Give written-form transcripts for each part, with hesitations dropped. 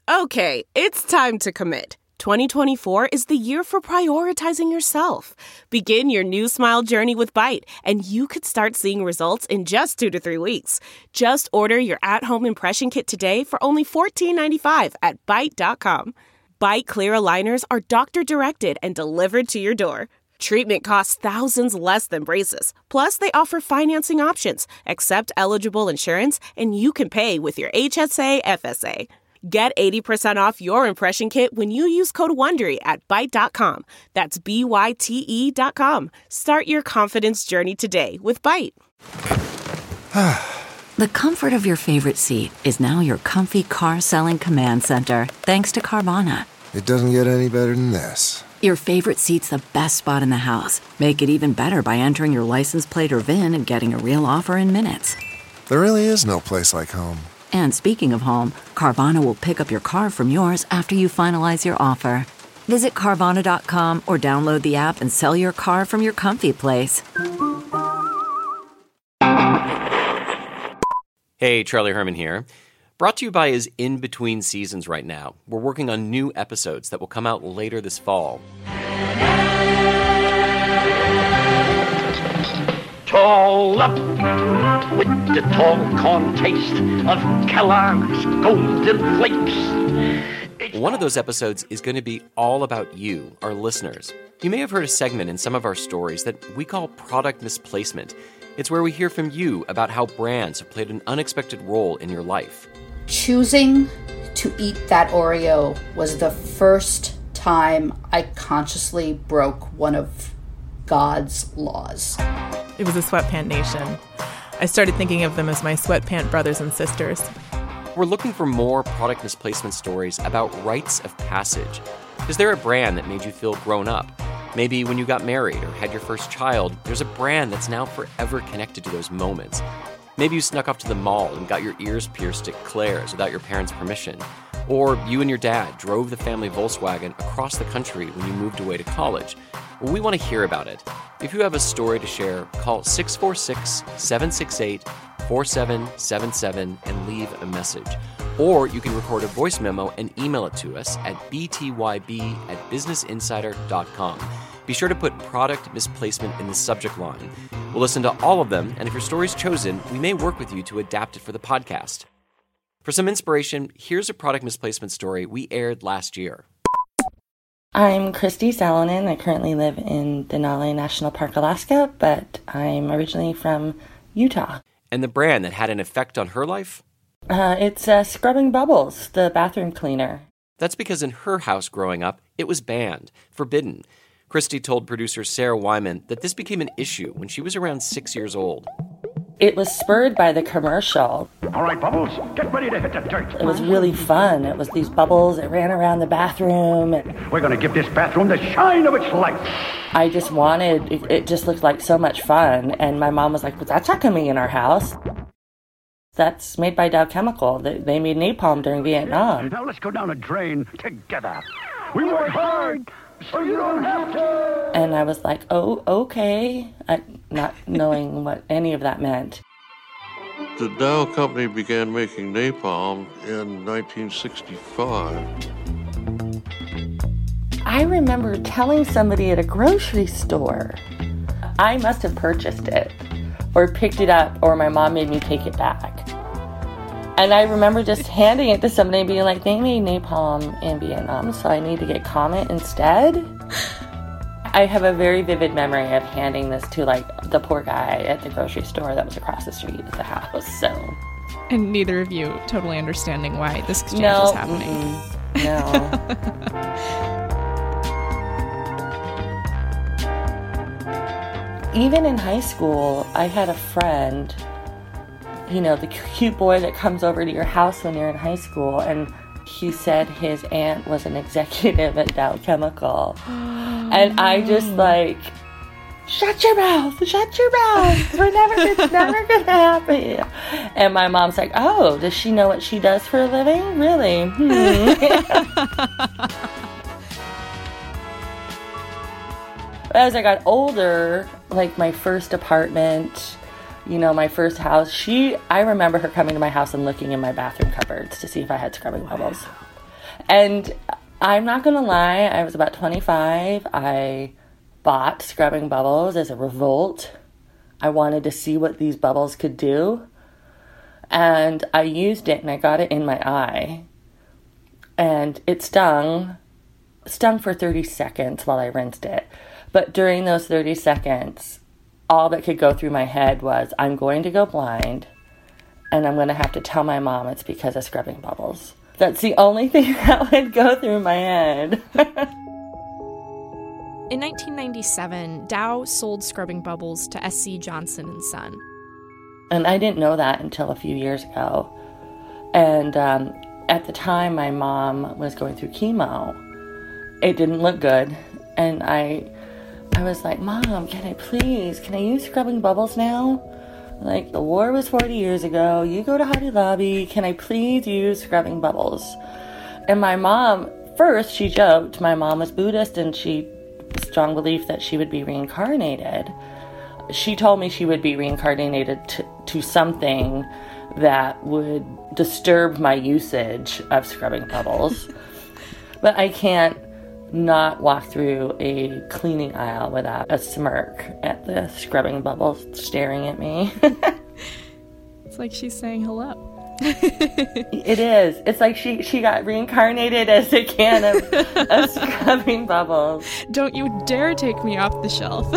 Okay, it's time to commit. 2024 is the year for prioritizing yourself. Begin your new smile journey with Byte, and you could start seeing results in just 2 to 3 weeks. Just order your at-home impression kit today for only $14.95 at Byte.com. Byte Clear aligners are doctor-directed and delivered to your door. Treatment costs thousands less than braces. Plus, they offer financing options, accept eligible insurance, and you can pay with your HSA FSA. Get 80% off your impression kit when you use code WONDERY at Byte.com. That's BYTE.com. Start your confidence journey today with Byte. The comfort of your favorite seat is now your comfy car selling command center, thanks to Carvana. It doesn't get any better than this. Your favorite seat's the best spot in the house. Make it even better by entering your license plate or VIN and getting a real offer in minutes. There really is no place like home. And speaking of home, Carvana will pick up your car from yours after you finalize your offer. Visit Carvana.com or download the app and sell your car from your comfy place. Hey, Charlie Herman here. Brought to you by is in between seasons right now. We're working on new episodes that will come out later this fall. Tall up with the tall corn taste of Kellogg's Golden Flakes. One of those episodes is going to be all about you, our listeners. You may have heard a segment in some of our stories that we call product misplacement. It's where we hear from you about how brands have played an unexpected role in your life. Choosing to eat that Oreo was the first time I consciously broke one of God's laws. It was a sweatpant nation. I started thinking of them as my sweatpant brothers and sisters. We're looking for more product misplacement stories about rites of passage. Is there a brand that made you feel grown up? Maybe when you got married or had your first child, there's a brand that's now forever connected to those moments. Maybe you snuck off to the mall and got your ears pierced at Claire's without your parents' permission. Or you and your dad drove the family Volkswagen across the country when you moved away to college. Well, we want to hear about it. If you have a story to share, call 646-768-4777 and leave a message. Or you can record a voice memo and email it to us at btyb@businessinsider.com. Be sure to put product misplacement in the subject line. We'll listen to all of them, and if your story's chosen, we may work with you to adapt it for the podcast. For some inspiration, here's a product misplacement story we aired last year. I'm Christy Salonen. I currently live in Denali National Park, Alaska, but I'm originally from Utah. And the brand that had an effect on her life? It's Scrubbing Bubbles, the bathroom cleaner. That's because in her house growing up, it was banned, forbidden. Christy told producer Sarah Wyman that this became an issue when she was around 6 years old. It was spurred by the commercial. All right, Bubbles, get ready to hit the dirt. It was really fun. It was these bubbles that ran around the bathroom. We're going to give this bathroom the shine of its life. I just wanted, it just looked like so much fun. And my mom was like, well, that's not going to be in our house. That's made by Dow Chemical. They made napalm during Vietnam. Now let's go down a drain together. We work hard, so you don't have to. And I was like, oh, okay. Not knowing what any of that meant. The Dow Company began making napalm in 1965. I remember telling somebody at a grocery store. I must have purchased it or picked it up, or my mom made me take it back. And I remember just handing it to somebody and being like, they made napalm in Vietnam, so I need to get Comet instead. I have a very vivid memory of handing this to like the poor guy at the grocery store that was across the street at the house. So, and neither of you totally understanding why this exchange is happening. No. Even in high school, I had a friend, you know, the cute boy that comes over to your house when you're in high school, and he said his aunt was an executive at Dow Chemical. And I just like, shut your mouth, it's never gonna happen. And my mom's like, oh, does she know what she does for a living? Really? As I got older, like my first apartment, you know, my first house, I remember her coming to my house and looking in my bathroom cupboards to see if I had scrubbing bubbles. And I'm not going to lie, I was about 25. I bought Scrubbing Bubbles as a revolt. I wanted to see what these bubbles could do. And I used it and I got it in my eye. And it stung for 30 seconds while I rinsed it. But during those 30 seconds, all that could go through my head was, I'm going to go blind, and I'm going to have to tell my mom it's because of Scrubbing Bubbles. That's the only thing that would go through my head. In 1997, Dow sold Scrubbing Bubbles to SC Johnson & Son. And I didn't know that until a few years ago. And at the time, my mom was going through chemo. It didn't look good. And I was like, Mom, can I use Scrubbing Bubbles now? Like, the war was 40 years ago. You go to Hobby Lobby. Can I please use Scrubbing Bubbles? And my mom, first, she joked. My mom was Buddhist, and she had a strong belief that she would be reincarnated. She told me she would be reincarnated to something that would disturb my usage of Scrubbing Bubbles. But I can't not walk through a cleaning aisle without a smirk at the Scrubbing Bubbles staring at me. It's like she's saying hello. It is. It's like she got reincarnated as a can of Scrubbing Bubbles. Don't you dare take me off the shelf.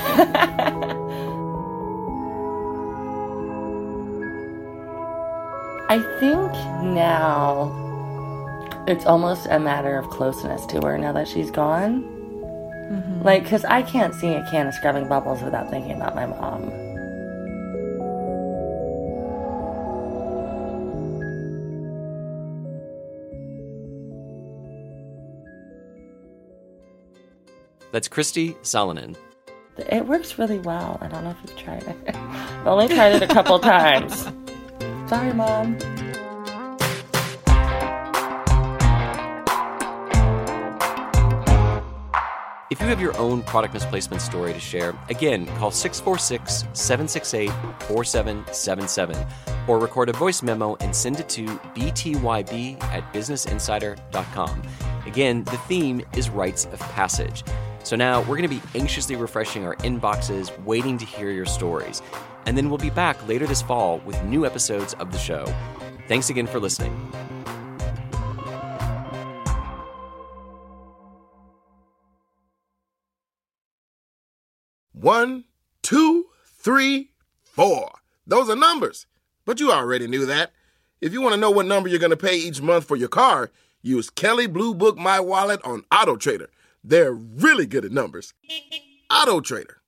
I think now it's almost a matter of closeness to her now that she's gone. Mm-hmm. Like, because I can't see a can of Scrubbing Bubbles without thinking about my mom. That's Kristi Salonen. It works really well. I don't know if you've tried it. I've only tried it a couple times. Sorry, Mom. If you have your own product misplacement story to share, again, call 646-768-4777 or record a voice memo and send it to btyb@businessinsider.com. Again, the theme is rites of passage. So now we're going to be anxiously refreshing our inboxes, waiting to hear your stories. And then we'll be back later this fall with new episodes of the show. Thanks again for listening. One, 2, 3, 4. Those are numbers. But you already knew that. If you want to know what number you're going to pay each month for your car, use Kelley Blue Book My Wallet on AutoTrader. They're really good at numbers. AutoTrader.